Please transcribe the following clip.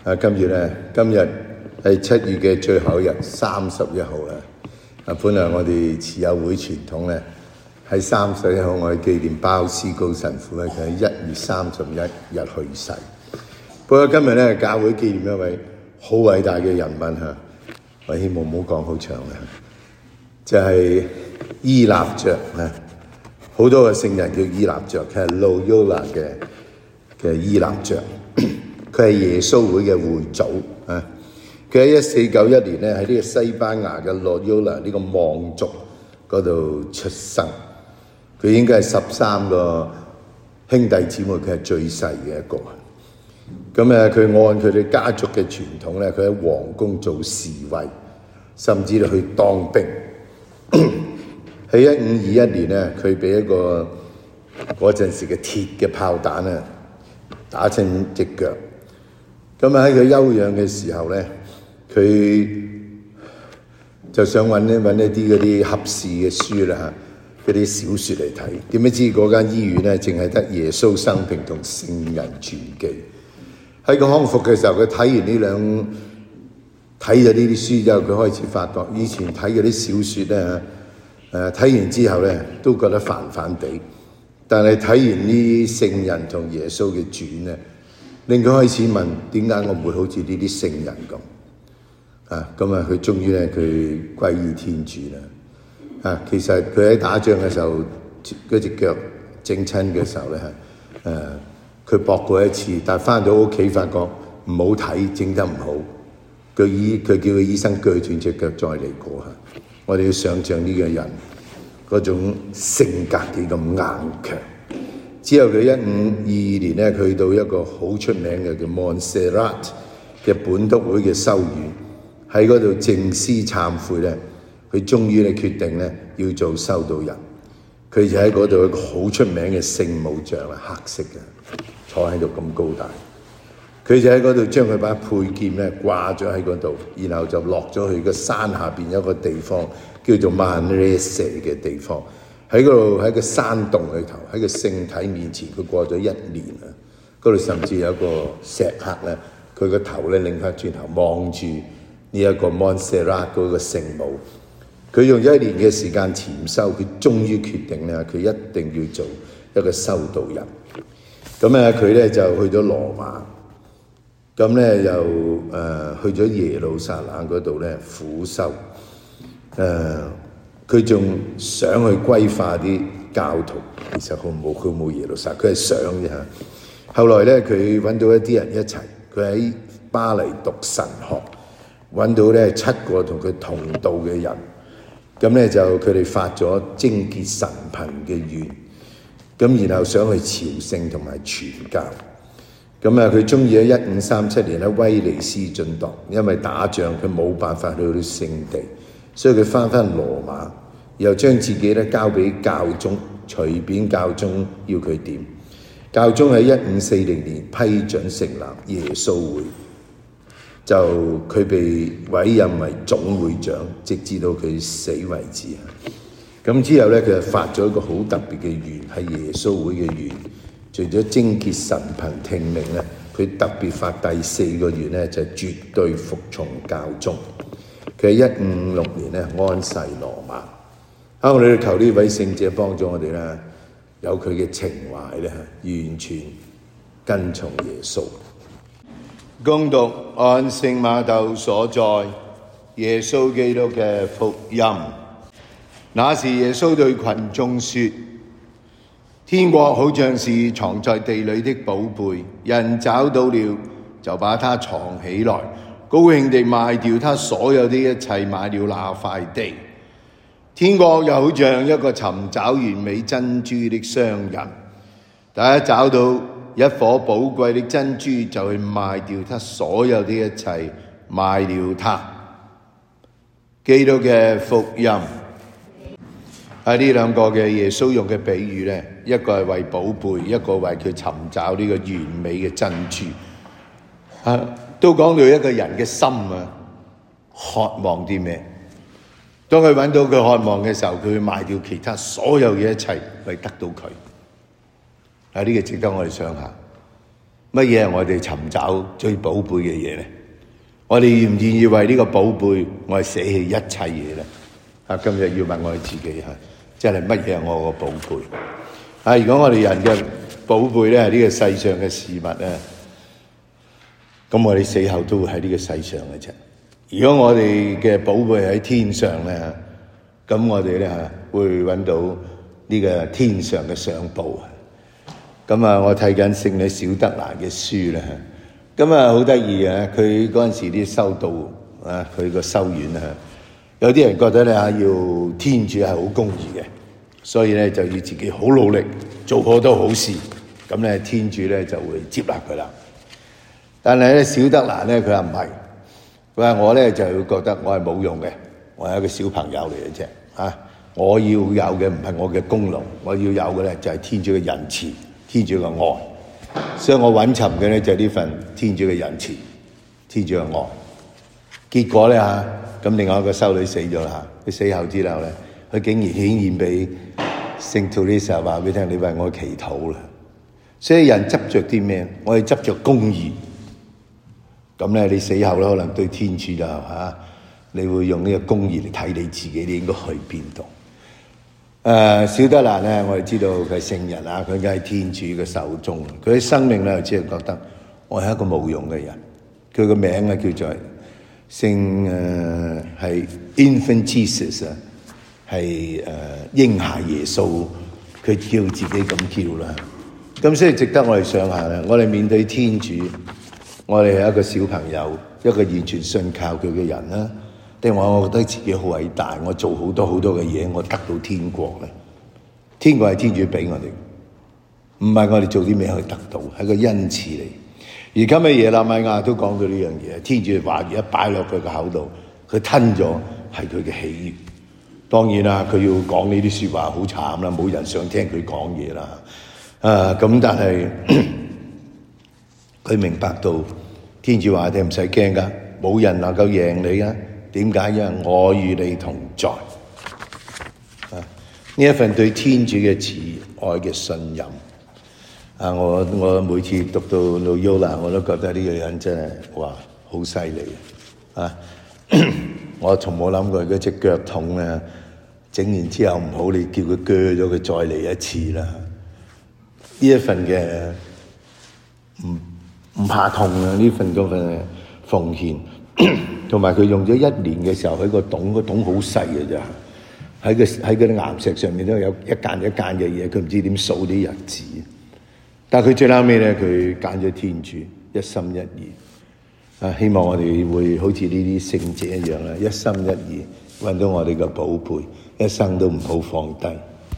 今日係7月嘅最後一日，31號啦。本來我哋慈幼會傳統咧，喺31號我哋紀念鮑思高神父咧，佢喺1月31日去世。不過今日咧，教會紀念一位好偉大嘅人物嚇，我希望唔好講好長啦，就係依納爵啊。好多個聖人叫依納爵，佢係路優拿嘅依納爵。佢係耶穌會嘅會祖啊！佢喺1491年咧喺呢個西班牙嘅洛尤拉呢個望族嗰度出生。佢應該係13個兄弟姊妹，佢係最細嘅一個。咁佢按佢哋家族嘅傳統咧，佢喺皇宮做侍衛，甚至去當兵。喺1521年咧，佢俾一個嗰陣時嘅鐵嘅炮彈啊打親隻腳。咁喺佢休養嘅時候咧，佢就想揾一啲嗰啲合適嘅書啦嚇，嗰啲小説嚟睇。點不知嗰間醫院咧，淨係得耶穌生平同聖人傳記。喺佢康復嘅時候，佢睇咗呢啲書之後，佢開始發覺以前睇嗰啲小説咧睇完之後咧都覺得煩煩地，但係睇完呢聖人同耶穌嘅傳咧，令佢開始問點解我唔會好似呢啲聖人咁佢終於咧佢歸依天主啦。其實佢喺打仗嘅時候嗰隻腳整親嘅時候咧佢搏過一次，但係翻到屋企發覺唔好睇，整得唔好，佢叫佢醫生鋸斷隻腳再嚟過嚇。我哋要想像呢個人嗰種性格幾咁硬強。之後佢1522年咧，去到一個好出名嘅叫 Montserrat 嘅本篤會嘅修院，喺嗰度靜思懺悔咧，佢終於咧決定咧要做修道人。佢就喺嗰度一個好出名嘅聖母像啦，黑色嘅，坐喺度咁高大。佢就喺嗰度將佢把佩劍咧掛咗喺嗰度，然後就落咗去個山下邊有一個地方叫做曼列舍嘅地方。喺嗰度喺個山洞裏頭，喺個聖體面前，佢過咗1年啦。嗰度甚至有一個石刻咧，佢個頭咧擰翻轉頭望住呢一個 Montserrat 嗰個聖母。佢用咗1年嘅時間潛修，佢終於決定咧，佢一定要做一個修道人。咁佢咧就去咗羅馬，咁咧又去咗耶路撒冷嗰度咧苦修。佢仲想去歸化啲教徒，其實佢冇耶路撒冷，佢係想啫嚇。後來咧，佢揾到一啲人一齊，佢喺巴黎讀神學，揾到咧7個同佢同道嘅人，咁咧就佢哋發咗貞潔神貧嘅願，咁然後想去朝聖同埋傳教。佢終於喺1537年喺威尼斯進鐸，因為打仗佢冇辦法去到聖地。所以佢翻羅馬，又將自己咧交俾教宗，隨便教宗要佢點。教宗喺1540年批准成立耶穌會，就佢被委任為總會長，直至到佢死為止。咁之後咧，佢就發咗一個好特別嘅願，係耶穌會嘅願。除咗貞潔神貧聽命咧，佢特別發第4個願咧，就係絕對服從教宗。佢喺1556年咧安逝羅馬。我哋求呢位聖者幫助我哋啦，有佢嘅情懷咧，完全跟從耶穌。恭讀按聖瑪竇所載耶穌基督嘅福音。那時耶穌對群眾說：天國好像是藏在地裏的寶貝，人找到了就把它藏起來，高興地賣掉他所有的一切，買了那塊地。天國又好像一個尋找完美珍珠的商人，他一找到一顆寶貴的珍珠，就去賣掉他所有的一切，買了它。基督嘅福音。喺呢兩個嘅耶穌用嘅比喻呢，一個係為寶貝，一個為佢尋找呢個完美嘅珍珠。都講到一個人嘅心渴望啲咩？當佢揾到佢渴望嘅時候，佢會賣掉其他所有嘅一切，去得到佢。呢個值得我哋想下。 乜嘢係我哋尋找最寶貝嘅嘢咧？我哋願唔願意為呢個寶貝，我係捨棄一切嘢咧？今日要問我哋自己即係乜嘢係我個寶貝？如果我哋人嘅寶貝咧係呢個世上嘅事物咧，咁我哋死後都會喺呢個世上嘅啫。如果我哋嘅寶貝喺天上咧，咁我哋咧會揾到呢個天上嘅賞報。咁我睇緊聖女小德蘭嘅書咧，咁好得意啊！佢嗰陣時啲修道佢個修院有啲人覺得咧要天主係好公義嘅，所以咧就要自己好努力做好多好事，咁咧天主咧就會接納佢啦。但係咧小德蘭咧佢話唔係，佢話我咧就會覺得我係冇用嘅，我係一個小朋友嚟嘅啫。我要有嘅唔係我嘅功勞，我要有嘅咧就係天主嘅仁慈，天主嘅愛。所以我揾尋嘅咧就係呢份天主嘅仁慈，天主嘅愛。結果咧咁另外一個修女死咗啦。佢死後之後咧，佢竟然顯現俾聖托麗莎話俾你聽，你為我祈禱啦。所以人執着啲咩？我哋執着公義。咁咧你死後咧可能對天主就你會用呢個公義嚟睇你自己，你應該去邊度？小德蘭咧，我哋知道佢係聖人佢而家喺天主嘅手中。佢嘅生命咧，只係覺得我係一個冇用嘅人。佢個名叫做聖係 Infant Jesus 係嬰孩耶穌。佢叫自己咁叫啦。咁所以值得我哋想下咧，我哋面對天主，我哋係一個小朋友，一個完全信靠佢嘅人啦。定話我覺得自己好偉大，我做好多好多嘅嘢，我得到天國咧。天國係天主俾我哋，唔係我哋做啲咩可以得到，係個恩賜嚟。而今日耶肋米亞都講到呢樣嘢，天主話語一擺落佢個口度，佢吞咗係佢嘅喜悅。當然啦，佢要講呢啲說話好慘啦，冇人想聽佢講嘢啦。咁但係佢明白到天主話你唔使驚噶，冇人能夠贏你噶。點解？因為我與你同在。呢一份對天主嘅慈愛嘅信任。我每次讀到路優啦，我都覺得呢個人真係好犀利。我從冇諗過嗰隻腳痛咧，整完之後唔好，你叫佢鋸咗佢再嚟一次啦。呢一份嘅唔怕痛呢份嗰份奉獻。同埋佢用咗1年嘅時候喺個洞好細嘅咋，喺嗰啲岩石上面都有一間一間嘅嘢，佢唔知點數啲日子。但係佢最後尾咧，佢揀咗天主，一心一意。希望我哋會好似呢啲聖者一樣啦，一心一意揾到我哋嘅寶貝，一生都唔好放低。